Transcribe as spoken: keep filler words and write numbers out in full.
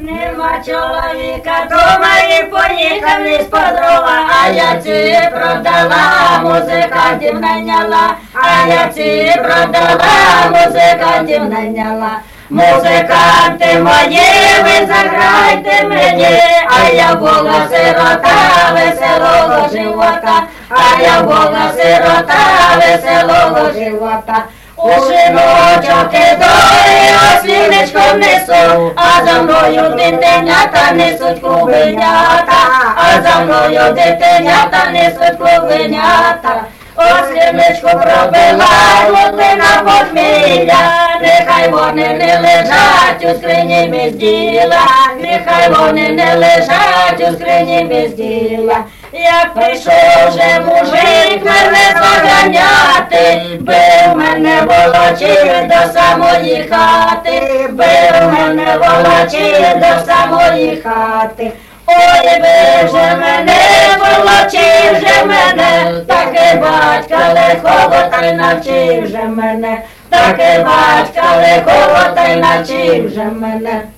Нема чоловіка дома і поїхали з подруга, а я ці продала, музикантів найняла, а я ці продала, музикантів найняла. Музиканти мої, ви заграйте мені, а я була сирота веселого живота, а я була сирота веселого живота. У шиночок ідою, ослінечко несу, а за мною дитинята несуть клубенята, а за мною дитинята несуть клубенята. Ослінечко пробила глибина похмілля, нехай вони не лежать у скрині без діла, нехай вони не лежать у скрині без діла. Як прийшов же мужик мене заганяти, бив мене волочив до самої хати, бив мене волочив до самої хати. Ой, бив же мене, волочив же мене, таки батька лихого та й навчив же мене, таки батька лихого та й навчив же мене.